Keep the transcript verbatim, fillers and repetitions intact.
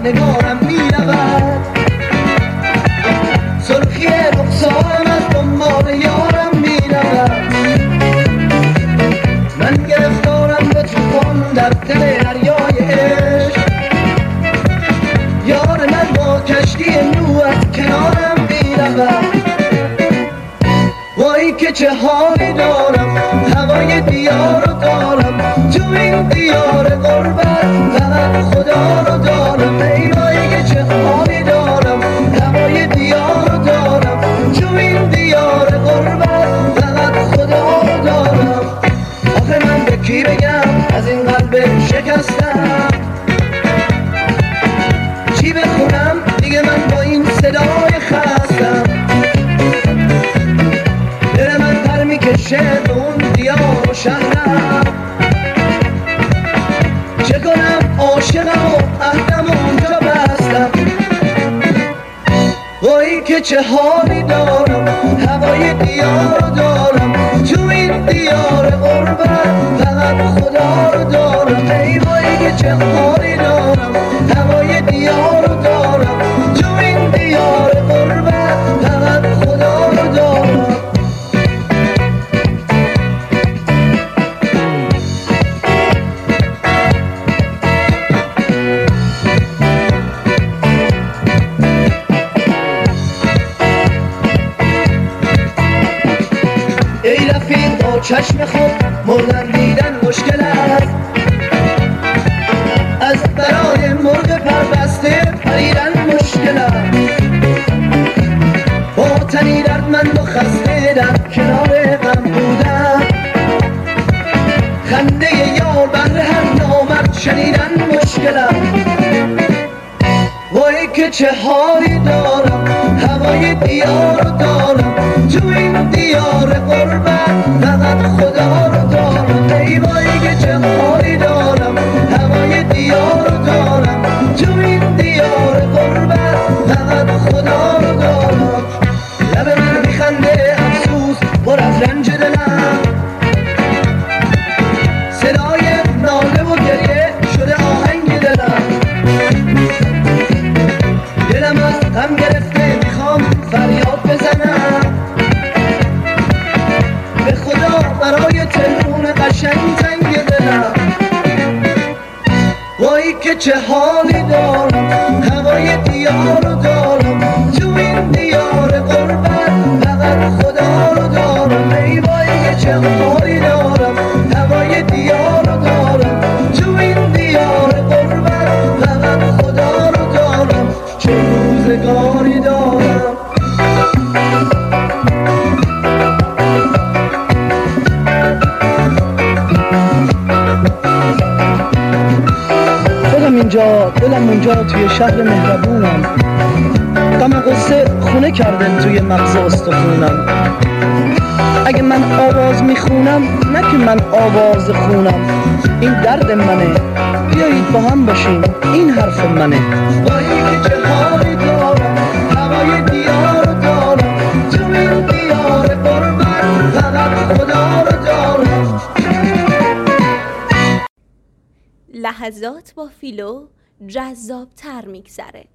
نگارم میرود، سرخی رخسارم از دنبال یارم میرود. من گرفتارم به طوفان در دل دریای عشق، یار من با کشتی نو از کنارم میرود. وای که چه حالی دارم، هوای دیار رو دارم، تو این دیار غربت فقط خدا رو دارم. ای وای که چه حالی دارم، هوای دیار رو دارم، تو این دیار غربت فقط خدا رو دارم. آخه من به کی بگم از این قلب شکستم، چی بخونم دیگه من با این صدای خستم. دل من پر میکشه به اون دیار و شهرم، چه کنم عاشقم و عهدم و اونجا بستم. وای که چه حالی دارم، هوای دیار رو دارم، تو این دیار غربت فقط خدا رو دارم. ای وای که چه حالی دارم، هوای دیار رو دارم، تو این دیار غربت فقط خدا رو دارم. ای رفیق با چشم خود مردن دیدن مشکل است، از برای مرغ پربسته پریدن مشکل است. با تنی دردمند و خسته در کنار غم بودن، خنده یار بهر هر نامرد شنیدن مشکل است. وای که چه حالی دارم، هوای دیار رو دارم، تو این دیار غربت فقط خدا رو دارم. ای وای که چه حالی دارم، هوای دیار رو دارم، تو این دیار غربت فقط خدا رو دارم. لب من میخنده افسوس پر از رنج دلم، صدای ناله و گریه شده آهنگ دلم. دلم از غم گرفته میخوام فریاد بزنم، به خدا برای تلفون قشنگ زنگ دلم. وای که چه حالی دارم، هوای دیار رو دارم، تو این دیار غربت فقط خدا رو دارم. ای وای که چه حالی دارم، هوای دیار رو دارم، تو این دیار غربت فقط خدا رو دارم. چه روزگاری دارم. دلم اینجا دلم اونجا توی شهر مهربونم، غم و غصه خونه کردن توی مغز استخونم. اگه من آواز میخونم نه که من آواز خونم، این درد منه، بیایید با هم باشیم این حرف منه. وای که چه حالی دارم، هوای دیار دارم، تو این دیار غربت فقط خدا رو دارم. لحظات با فیلو جذاب تر میگذره.